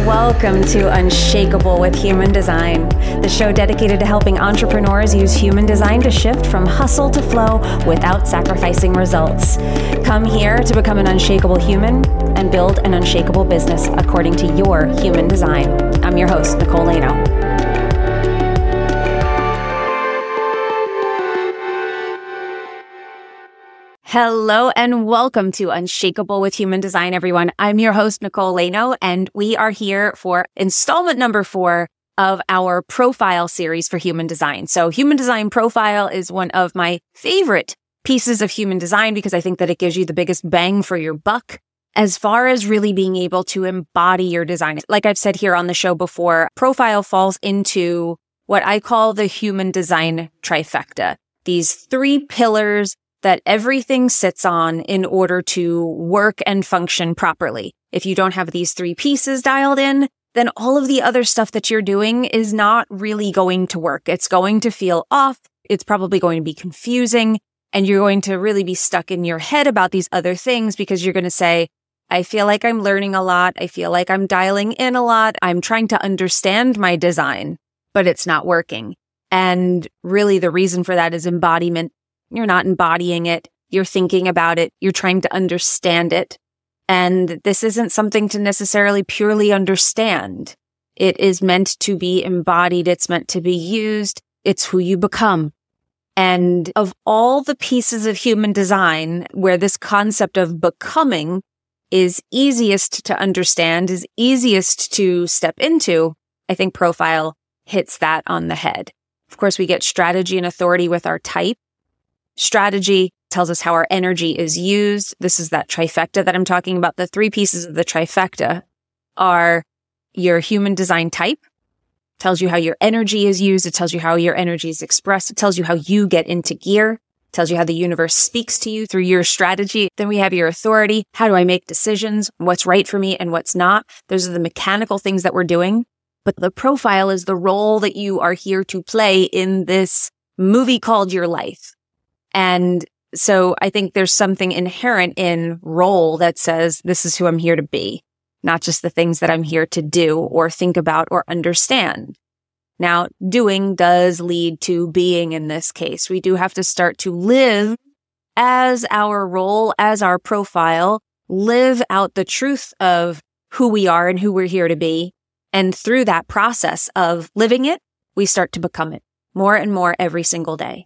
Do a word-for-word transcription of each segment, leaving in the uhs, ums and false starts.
Welcome to Unshakable with Human Design, the show dedicated to helping entrepreneurs use human design to shift from hustle to flow without sacrificing results. Come here to become an unshakable human and build an unshakable business according to your human design. I'm your host, Nicole Laino. Hello and welcome to Unshakable with Human Design, everyone. I'm your host, Nicole Laino, and we are here for installment number four of our profile series for human design. So human design profile is one of my favorite pieces of human design because I think that it gives you the biggest bang for your buck as far as really being able to embody your design. Like I've said here on the show before, profile falls into what I call the human design trifecta. These three pillars that everything sits on in order to work and function properly. If you don't have these three pieces dialed in, then all of the other stuff that you're doing is not really going to work. It's going to feel off. It's probably going to be confusing. And you're going to really be stuck in your head about these other things because you're going to say, I feel like I'm learning a lot. I feel like I'm dialing in a lot. I'm trying to understand my design, but it's not working. And really the reason for that is embodiment. You're not embodying it. You're thinking about it. You're trying to understand it. And this isn't something to necessarily purely understand. It is meant to be embodied. It's meant to be used. It's who you become. And of all the pieces of human design where this concept of becoming is easiest to understand, is easiest to step into, I think profile hits that on the head. Of course, we get strategy and authority with our type. Strategy tells us how our energy is used. This is that trifecta that I'm talking about. The three pieces of the trifecta are your human design type, tells you how your energy is used. It tells you how your energy is expressed. It tells you how you get into gear. It tells you how the universe speaks to you through your strategy. Then we have your authority. How do I make decisions? What's right for me and what's not? Those are the mechanical things that we're doing. But the profile is the role that you are here to play in this movie called your life. And so I think there's something inherent in role that says, this is who I'm here to be, not just the things that I'm here to do or think about or understand. Now, doing does lead to being in this case. We do have to start to live as our role, as our profile, live out the truth of who we are and who we're here to be. And through that process of living it, we start to become it more and more every single day.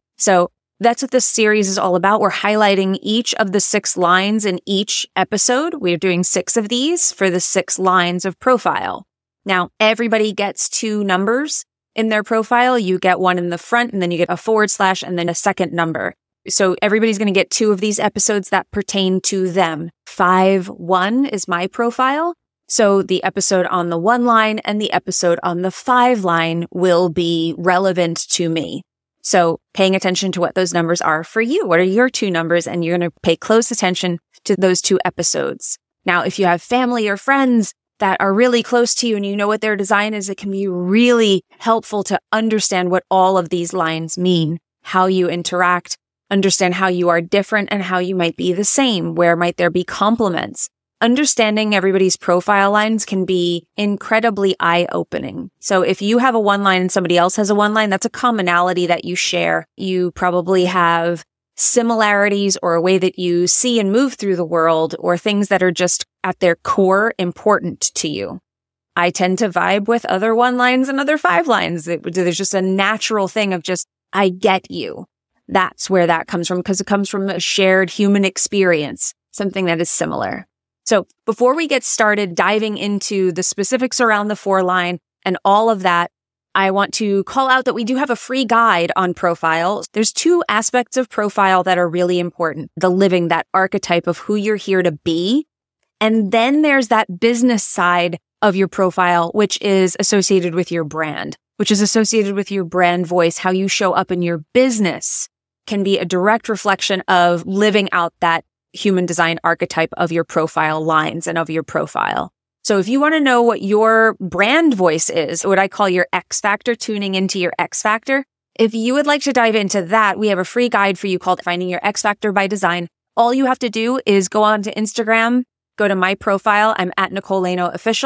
So that's what this series is all about. We're highlighting each of the six lines in each episode. We're doing six of these for the six lines of profile. Now, everybody gets two numbers in their profile. You get one in the front, and then you get a forward slash, and then a second number. So everybody's going to get two of these episodes that pertain to them. Five one is my profile. So the episode on the one line and the episode on the five line will be relevant to me. So paying attention to what those numbers are for you. What are your two numbers? And you're going to pay close attention to those two episodes. Now, if you have family or friends that are really close to you and you know what their design is, it can be really helpful to understand what all of these lines mean, how you interact, understand how you are different and how you might be the same. Where might there be complements? Understanding everybody's profile lines can be incredibly eye-opening. So if you have a one line and somebody else has a one line, that's a commonality that you share. You probably have similarities or a way that you see and move through the world or things that are just at their core important to you. I tend to vibe with other one lines and other five lines. It, there's just a natural thing of just, I get you. That's where that comes from because it comes from a shared human experience, something that is similar. So before we get started diving into the specifics around the four line and all of that, I want to call out that we do have a free guide on profile. There's two aspects of profile that are really important. The living, that archetype of who you're here to be. And then there's that business side of your profile, which is associated with your brand, which is associated with your brand voice. How you show up in your business can be a direct reflection of living out that human design archetype of your profile lines and of your profile. So if you want to know what your brand voice is, what I call your X factor, tuning into your X factor, if you would like to dive into that, we have a free guide for you called Finding Your X Factor by Design. All you have to do is go on to Instagram, go to my profile. I'm at Nicole Laino Official.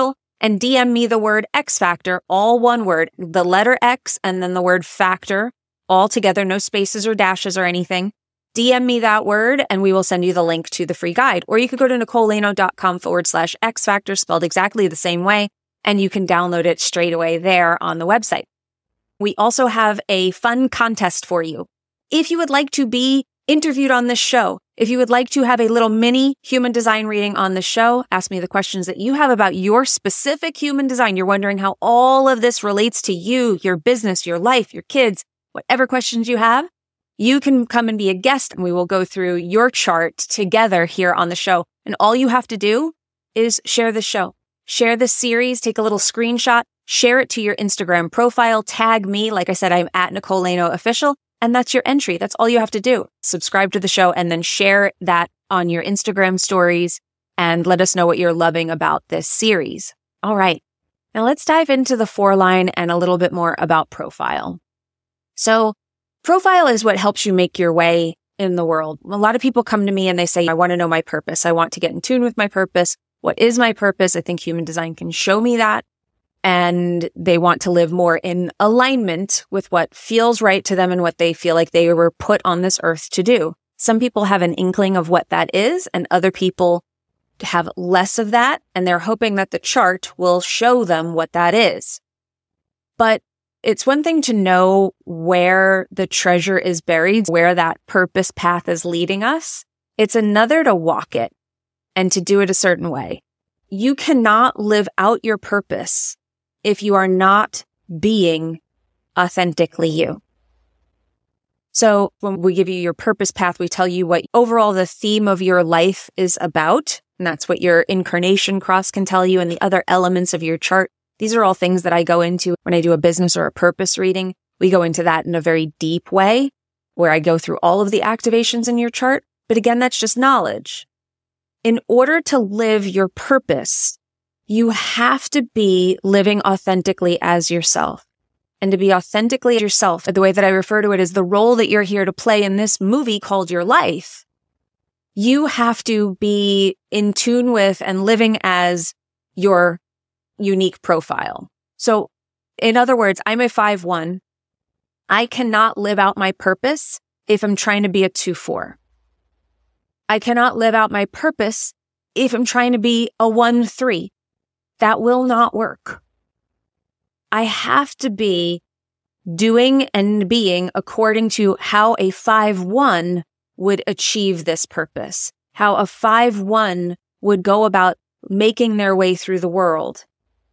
and D M me the word X Factor, all one word, the letter X and then the word factor, all together, no spaces or dashes or anything. D M me that word and we will send you the link to the free guide. Or you could go to nicolelaino.com forward slash X Factor, spelled exactly the same way, and you can download it straight away there on the website. We also have a fun contest for you. If you would like to be interviewed on this show, if you would like to have a little mini human design reading on the show, ask me the questions that you have about your specific human design. You're wondering how all of this relates to you, your business, your life, your kids, whatever questions you have, you can come and be a guest and we will go through your chart together here on the show. And all you have to do is share the show, share the series, take a little screenshot, share it to your Instagram profile, tag me. Like I said, I'm at Nicole Laino Official, and that's your entry. That's all you have to do. Subscribe to the show and then share that on your Instagram stories and let us know what you're loving about this series. All right. Now let's dive into the four line and a little bit more about profile. So profile is what helps you make your way in the world. A lot of people come to me and they say, I want to know my purpose. I want to get in tune with my purpose. What is my purpose? I think human design can show me that. And they want to live more in alignment with what feels right to them and what they feel like they were put on this earth to do. Some people have an inkling of what that is, and other people have less of that, and they're hoping that the chart will show them what that is. But it's one thing to know where the treasure is buried, where that purpose path is leading us. It's another to walk it and to do it a certain way. You cannot live out your purpose if you are not being authentically you. So when we give you your purpose path, we tell you what overall the theme of your life is about. And that's what your incarnation cross can tell you, and the other elements of your chart. These are all things that I go into when I do a business or a purpose reading. We go into that in a very deep way where I go through all of the activations in your chart. But again, that's just knowledge. In order to live your purpose, you have to be living authentically as yourself. And to be authentically yourself, the way that I refer to it is the role that you're here to play in this movie called your life. You have to be in tune with and living as your unique profile. So in other words, I'm a five one. I cannot live out my purpose if I'm trying to be a two four. I cannot live out my purpose if I'm trying to be a one three. That will not work. I have to be doing and being according to how a five one would achieve this purpose, how a five one would go about making their way through the world.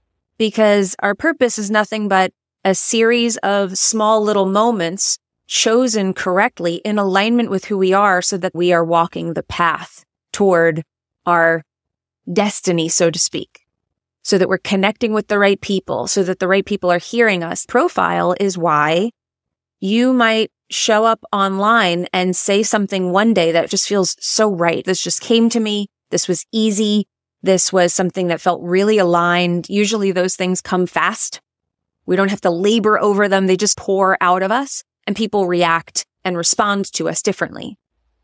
Because our purpose is nothing but a series of small little moments chosen correctly in alignment with who we are so that we are walking the path toward our destiny, so to speak. So that we're connecting with the right people, so that the right people are hearing us. Profile is why you might show up online and say something one day that just feels so right. This just came to me. This was easy. This was something that felt really aligned. Usually those things come fast. We don't have to labor over them. They just pour out of us and people react and respond to us differently.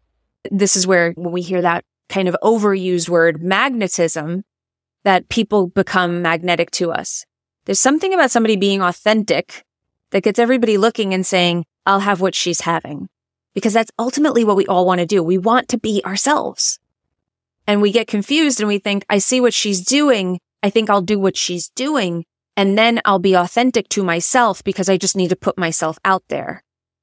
This is where when we hear that kind of overused word magnetism, that people become magnetic to us. There's something about somebody being authentic that gets everybody looking and saying, I'll have what she's having. Because that's ultimately what we all want to do. We want to be ourselves. And we get confused and we think, I see what she's doing. I think I'll do what she's doing. And then I'll be authentic to myself because I just need to put myself out there.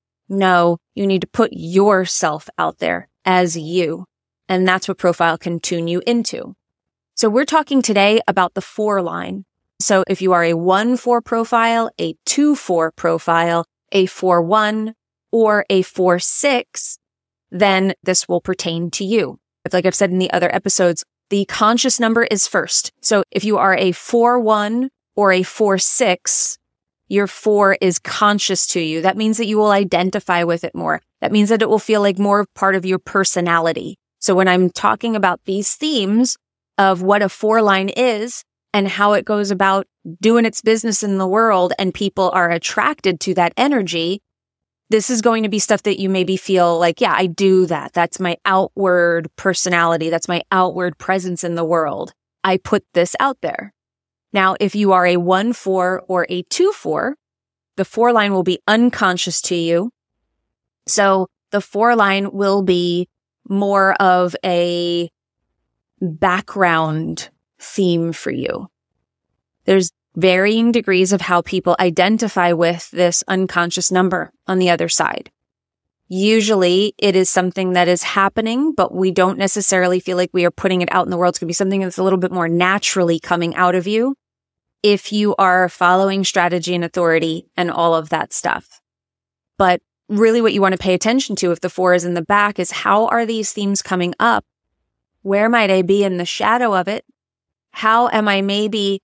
No, you need to put yourself out there as you. And that's what profile can tune you into. So we're talking today about the four line. So if you are a one four profile, a two four profile, a four one, or a four six, then this will pertain to you. Like I've said in the other episodes, the conscious number is first. So if you are a four one or a four six, your four is conscious to you. That means that you will identify with it more. That means that it will feel like more part of your personality. So when I'm talking about these themes of what a four line is and how it goes about doing its business in the world and people are attracted to that energy, this is going to be stuff that you maybe feel like, yeah, I do that. That's my outward personality. That's my outward presence in the world. I put this out there. Now, if you are a one four or a two four, the four line will be unconscious to you. So the four line will be more of a background theme for you. There's varying degrees of how people identify with this unconscious number on the other side. Usually it is something that is happening, but we don't necessarily feel like we are putting it out in the world. It's going to be something that's a little bit more naturally coming out of you if you are following strategy and authority and all of that stuff. But really what you want to pay attention to if the four is in the back is, how are these themes coming up? Where might I be in the shadow of it? How am I maybe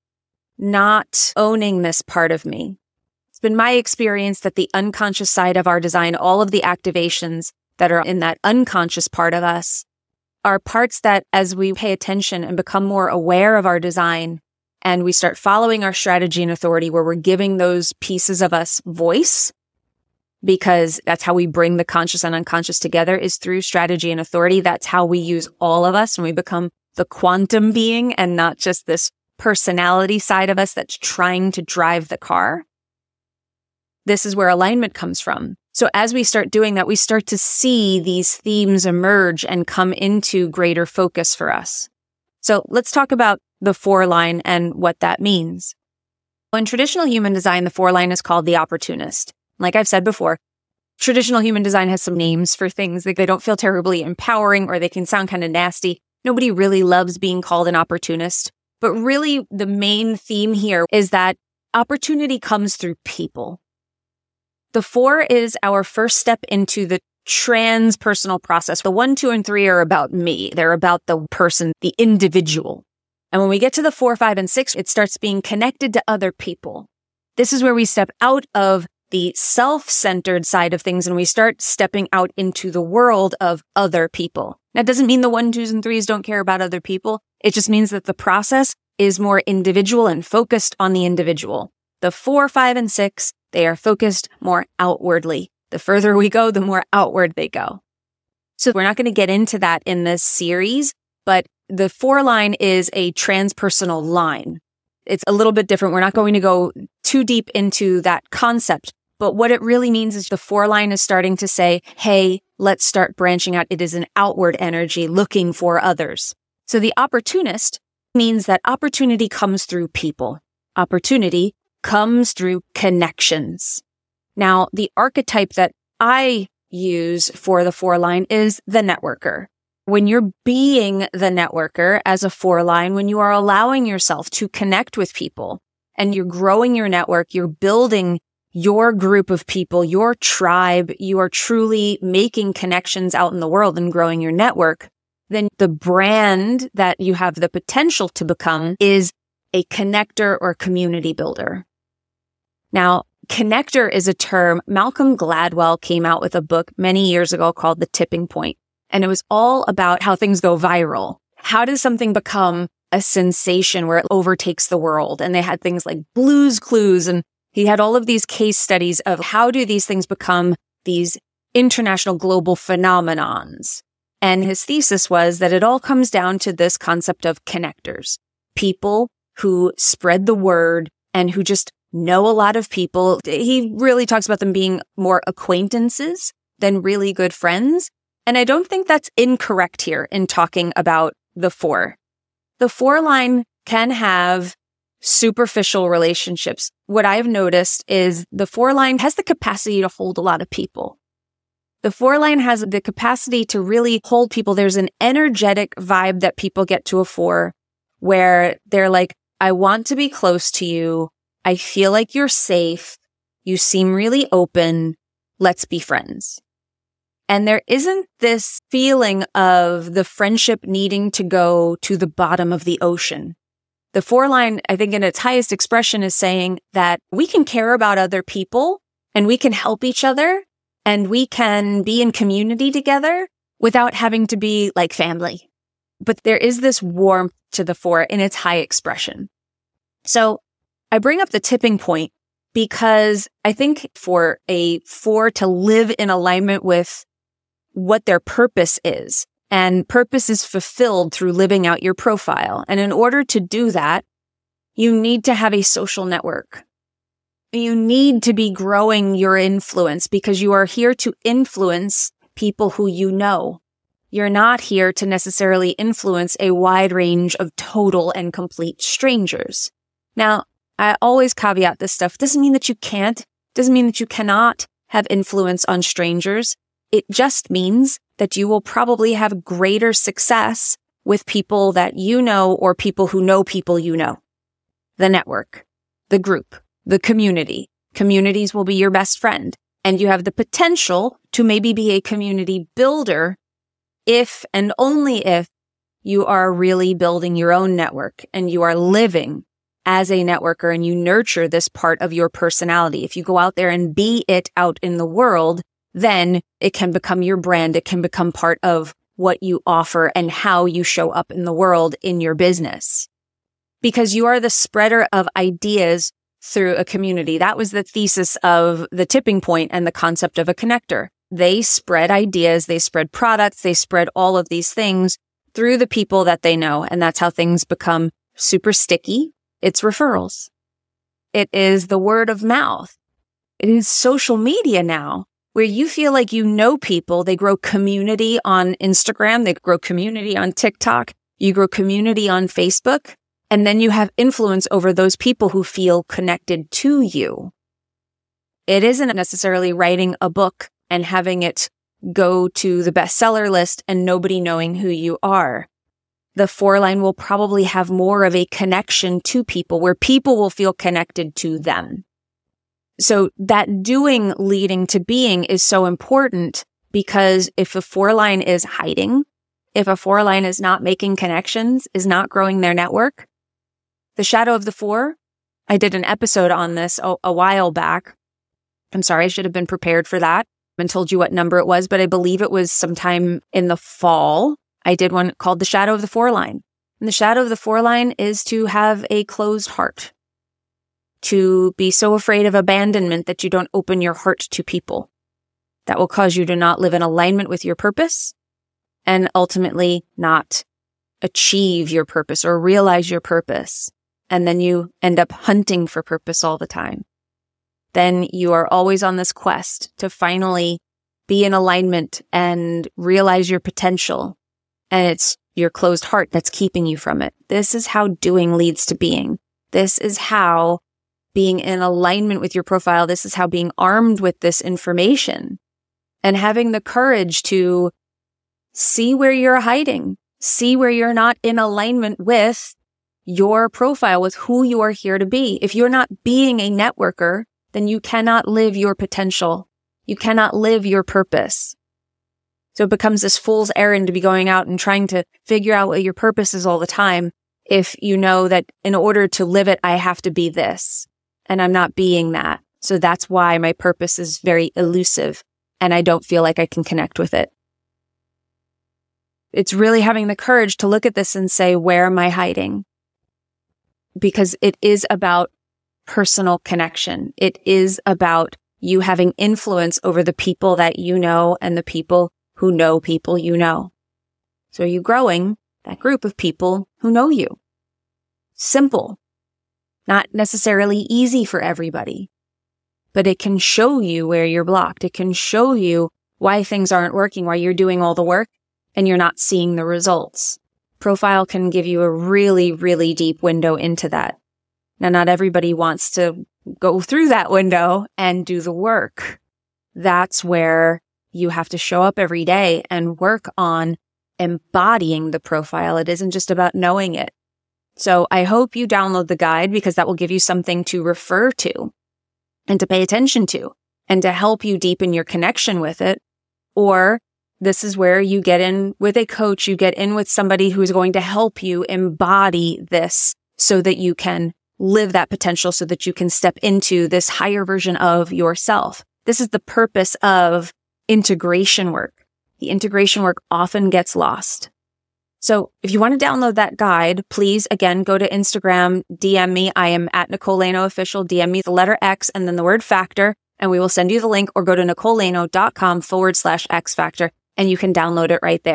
not owning this part of me? It's been my experience that the unconscious side of our design, all of the activations that are in that unconscious part of us, are parts that as we pay attention and become more aware of our design and we start following our strategy and authority, where we're giving those pieces of us voice, because that's how we bring the conscious and unconscious together, is through strategy and authority. That's how we use all of us when we become the quantum being and not just this personality side of us that's trying to drive the car. This is where alignment comes from. So as we start doing that, we start to see these themes emerge and come into greater focus for us. So let's talk about the four line and what that means. In traditional human design, the four line is called the opportunist. Like I've said before, traditional human design has some names for things that they don't feel terribly empowering, or they can sound kind of nasty. Nobody really loves being called an opportunist. But really, the main theme here is that opportunity comes through people. The four is our first step into the transpersonal process. The one, two, and three are about me. They're about the person, the individual. And when we get to the four, five, and six, it starts being connected to other people. This is where we step out of the self-centered side of things and we start stepping out into the world of other people. That doesn't mean the one, twos, and threes don't care about other people. It just means that the process is more individual and focused on the individual. The four, five, and six, they are focused more outwardly. The further we go, the more outward they go. So we're not going to get into that in this series, but the four line is a transpersonal line. It's a little bit different. We're not going to go too deep into that concept. But what it really means is the four line is starting to say, hey, let's start branching out. It is an outward energy looking for others. So the opportunist means that opportunity comes through people. Opportunity comes through connections. Now, the archetype that I use for the four line is the networker. When you're being the networker as a four line, when you are allowing yourself to connect with people and you're growing your network, you're building your group of people, your tribe, you are truly making connections out in the world and growing your network, then the brand that you have the potential to become is a connector or community builder. Now, connector is a term. Malcolm Gladwell came out with a book many years ago called The Tipping Point, and it was all about how things go viral. How does something become a sensation where it overtakes the world? And they had things like Blue's Clues, and he had all of these case studies of how do these things become these international global phenomenons. And his thesis was that it all comes down to this concept of connectors, people who spread the word and who just know a lot of people. He really talks about them being more acquaintances than really good friends. And I don't think that's incorrect here in talking about the four. The four line can have superficial relationships. What I've noticed is the four line has the capacity to hold a lot of people. The four line has the capacity to really hold people. There's an energetic vibe that people get to a four where they're like, I want to be close to you. I feel like you're safe. You seem really open. Let's be friends. And there isn't this feeling of the friendship needing to go to the bottom of the ocean. The four line, I think in its highest expression, is saying that we can care about other people and we can help each other and we can be in community together without having to be like family. But there is this warmth to the four in its high expression. So I bring up the tipping point because I think for a four to live in alignment with what their purpose is, and purpose is fulfilled through living out your profile. And in order to do that, You need to have a social network. You need to be growing your influence because you are here to influence people who you know. You're not here to necessarily influence a wide range of total and complete strangers. Now, I always caveat this stuff. Doesn't mean that you can't, doesn't mean that you cannot have influence on strangers. It just means that you will probably have greater success with people that you know or people who know people you know. The network, the group, the community. Communities will be your best friend. And you have the potential to maybe be a community builder if and only if you are really building your own network and you are living as a networker and you nurture this part of your personality. If you go out there and be it out in the world, then it can become your brand. It can become part of what you offer and how you show up in the world in your business. Because you are the spreader of ideas through a community. That was the thesis of the tipping point and the concept of a connector. They spread ideas, they spread products, they spread all of these things through the people that they know. And that's how things become super sticky. It's referrals. It is the word of mouth. It is social media now where you feel like you know people. They grow community on Instagram. They grow community on TikTok. You grow community on Facebook. And then you have influence over those people who feel connected to you. It isn't necessarily writing a book and having it go to the bestseller list and nobody knowing who you are. The four line will probably have more of a connection to people where people will feel connected to them. So that doing leading to being is so important because if a four line is hiding, if a four line is not making connections, is not growing their network, the shadow of the four, I did an episode on this a, a while back. I'm sorry, I should have been prepared for that and told you what number it was, but I believe it was sometime in the fall. I did one called The Shadow of the Four Line. And the shadow of the four line is to have a closed heart, to be so afraid of abandonment that you don't open your heart to people. That will cause you to not live in alignment with your purpose and ultimately not achieve your purpose or realize your purpose. And then you end up hunting for purpose all the time. Then you are always on this quest to finally be in alignment and realize your potential. And it's your closed heart that's keeping you from it. This is how doing leads to being. This is how being in alignment with your profile, this is how being armed with this information and having the courage to see where you're hiding, see where you're not in alignment with your profile, with who you are here to be. If you're not being a networker, then you cannot live your potential. You cannot live your purpose. So it becomes this fool's errand to be going out and trying to figure out what your purpose is all the time if you know that in order to live it, I have to be this. And I'm not being that. So that's why my purpose is very elusive and I don't feel like I can connect with it. It's really having the courage to look at this and say, where am I hiding? Because it is about personal connection. It is about you having influence over the people that you know and the people who know people you know. So are you growing that group of people who know you? Simple. Not necessarily easy for everybody, but it can show you where you're blocked. It can show you why things aren't working, why you're doing all the work and you're not seeing the results. Profile can give you a really, really deep window into that. Now, not everybody wants to go through that window and do the work. That's where you have to show up every day and work on embodying the profile. It isn't just about knowing it. So I hope you download the guide because that will give you something to refer to and to pay attention to and to help you deepen your connection with it. Or this is where you get in with a coach, you get in with somebody who's going to help you embody this so that you can live that potential, so that you can step into this higher version of yourself. This is the purpose of integration work. The integration work often gets lost. So if you want to download that guide, please, again, go to Instagram, D M me. I am at Nicole Laino Official. D M me the letter X and then the word factor, and we will send you the link, or go to nicolelaino.com forward slash X factor, and you can download it right there.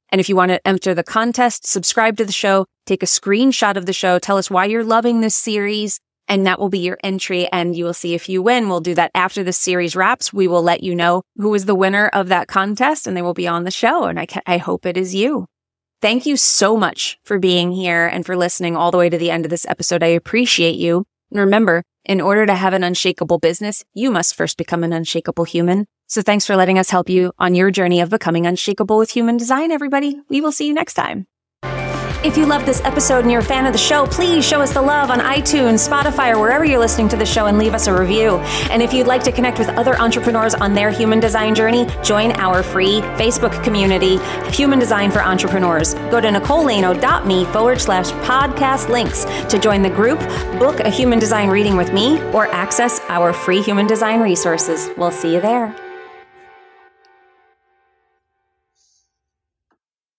And if you want to enter the contest, subscribe to the show, take a screenshot of the show, tell us why you're loving this series, and that will be your entry, and you will see if you win. We'll do that after the series wraps. We will let you know who is the winner of that contest, and they will be on the show, and I, ca- I hope it is you. Thank you so much for being here and for listening all the way to the end of this episode. I appreciate you. And remember, in order to have an unshakable business, you must first become an unshakable human. So thanks for letting us help you on your journey of becoming unshakable with human design, everybody. We will see you next time. If you love this episode and you're a fan of the show, please show us the love on iTunes, Spotify, or wherever you're listening to the show and leave us a review. And if you'd like to connect with other entrepreneurs on their human design journey, join our free Facebook community, Human Design for Entrepreneurs. Go to nicolelano.me forward slash podcast links to join the group, book a human design reading with me, or access our free human design resources. We'll see you there.